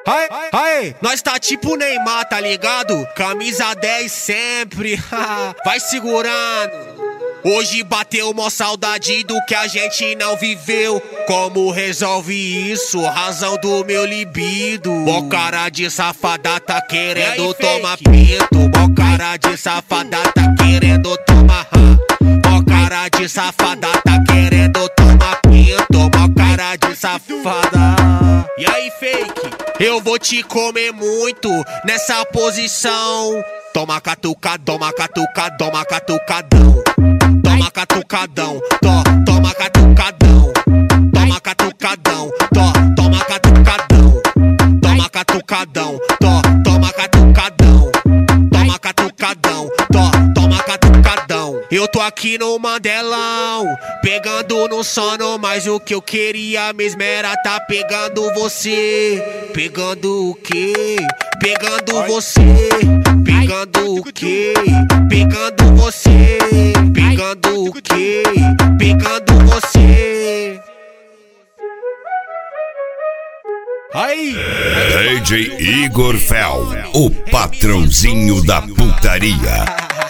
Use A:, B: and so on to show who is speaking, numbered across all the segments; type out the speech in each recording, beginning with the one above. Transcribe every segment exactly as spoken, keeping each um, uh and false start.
A: Ai, ai, nós tá tipo Neymar, tá ligado? Camisa dez sempre, vai segurando. Hoje bateu mó saudade do que a gente não viveu. Como resolve isso? Razão do meu libido. Mó cara de safada tá querendo aí, tomar pinto. Mó cara de safada tá querendo tomar ram. Mó cara de safada tá querendo tomar pinto. Mó cara de safada. E aí, fake? Eu vou te comer muito nessa posição. Toma catuca, toma catuca, toma catucadão. Toma catucadão, to, toma catucadão. Toma catucadão, to, toma catucadão. Toma catucadão, to, toma catucadão. Toma catucadão, to, toma catucadão. Eu tô aqui no Mandelão, pegando no sono, mas o que eu queria mesmo era tá pegando você. Pegando o quê? Pegando você. Pegando o quê? Pegando você. Pegando o quê? Pegando você. Aí!
B: D J Igor Fel, o patrãozinho da putaria.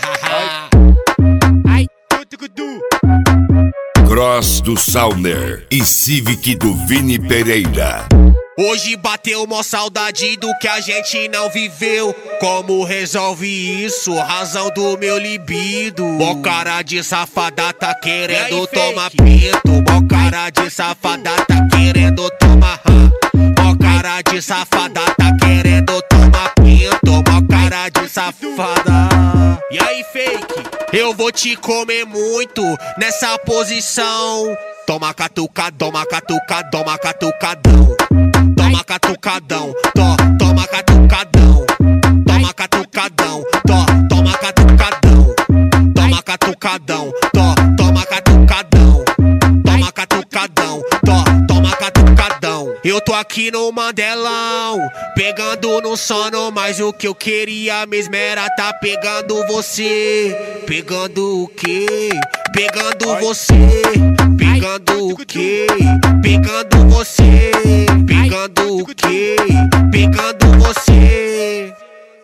B: Cross do Sauner e Civic do Vini Pereira.
A: Hoje bateu mó saudade do que a gente não viveu. Como resolve isso? Razão do meu libido. Mó cara de safada tá querendo aí, tomar pinto. Mó cara de safada tá querendo tomar ram. Mó cara de safada tá querendo tomar pinto. Mó cara de safada. E aí, fake? Eu vou te comer muito nessa posição. Toma catuca, toma catuca, toma catucadão. Toma catucadão, to, toma catucadão. Toma catucadão, to, toma catucadão. Toma catucadão, to, toma catucadão. Toma catucadão, to, toma catucadão. Eu tô aqui no Mandelão, pegando no sono, mas o que eu queria mesmo era tá pegando você. Pegando o quê? Pegando você. Pegando o quê? Pegando você.